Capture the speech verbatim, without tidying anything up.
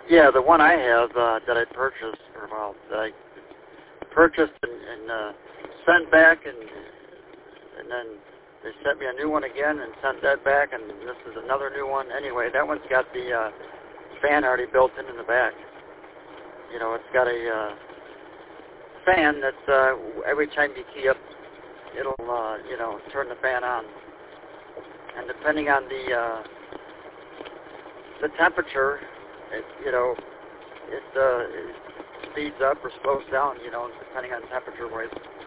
Yeah, the one I have uh, that I purchased, or well, that I purchased and, and uh, sent back, and and then they sent me a new one again and sent that back, and this is another new one. Anyway, that one's got the uh, fan already built in in the back. You know, it's got a uh, fan that uh, every time you key up, it'll uh, you know turn the fan on, and depending on the uh, the temperature, it, you know, it, uh, it speeds up or slows down, you know, depending on temperature wise.